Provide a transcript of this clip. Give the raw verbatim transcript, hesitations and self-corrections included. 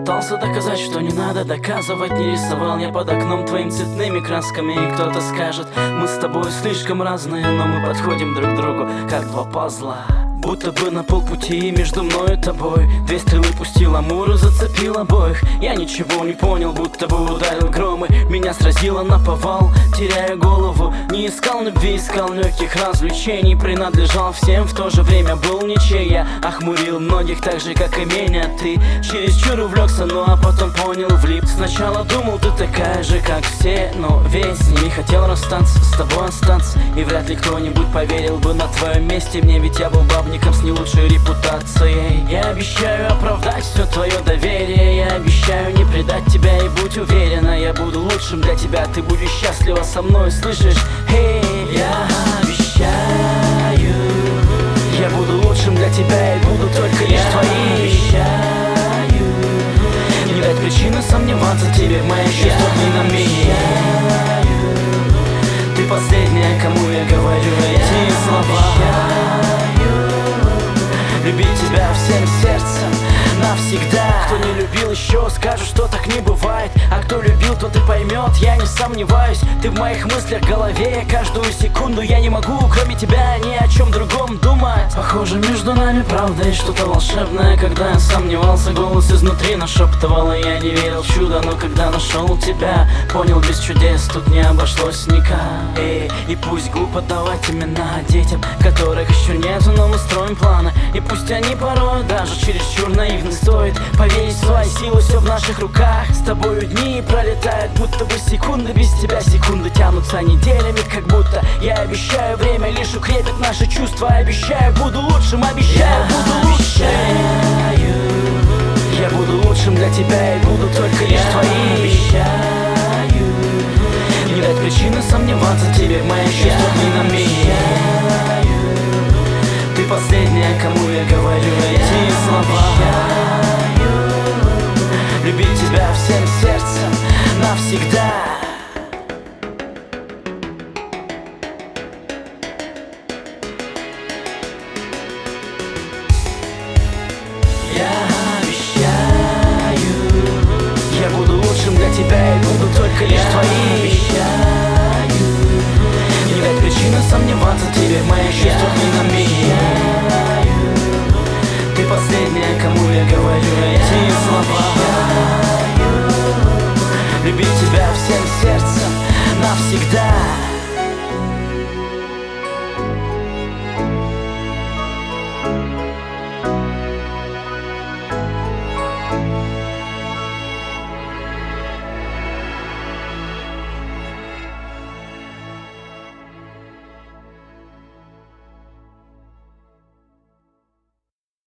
Пытался доказать, что не надо доказывать. Не рисовал я под окном твоим цветными красками. И кто-то скажет, мы с тобой слишком разные, но мы подходим друг к другу, как два пазла. Будто бы на полпути между мной и тобой две стрелы пустил Амур и зацепил обоих. Я ничего не понял, будто бы ударил гром, и меня сразило наповал, теряя голову. Не искал любви, искал легких развлечений. Принадлежал всем, в то же время был ничей. Я охмурил многих так же, как и меня. Ты чересчур увлекся, ну а потом понял, влип. Сначала думал, ты такая же, как все, но весь не хотел расстаться, с тобой остаться. И вряд ли кто-нибудь поверил бы на твоем месте мне, ведь я был бабником с не лучшей репутацией. Я обещаю оправдать все твое доверие. Я обещаю не предать тебя, и будь уверена, я буду лучшим для тебя, ты будешь счастлива со мной, слышишь? Эй, я обещаю, я буду лучшим для тебя и буду только лишь твоим. Обещаю не дать причины сомневаться тебе в моих чувствах ни на миг. Ты последняя, кому я говорю эти слова. Любить тебя всем сердцем навсегда. Кто не любил еще, скажет, что так не бывает. А кто любил, тот и поймет, я не сомневаюсь. Ты в моих мыслях, в голове, каждую секунду. Я не могу, кроме тебя, ни о чем другом думать. Похоже, между нами правда есть что-то волшебное. Когда я сомневался, голос изнутри нашептывал, и я не верил в чудо. Но когда нашел тебя, понял, без чудес тут не обошлось никак. Эй, и пусть глупо давать имена детям, которых еще нету, но мы строим планы. И пусть они порой даже чересчур наивны, стоит поверить в свои силы, все в наших руках. С тобою дни пролетают, будто бы секунды. Без тебя секунды тянутся неделями, как будто. Я обещаю, время лишь укрепит наши чувства. Обещаю, буду лучшим, обещаю, буду лучшим. Я буду лучшим для тебя и буду только лишь твоим. Обещаю не дать причины сомневаться тебе в моих чувствах ни на миг.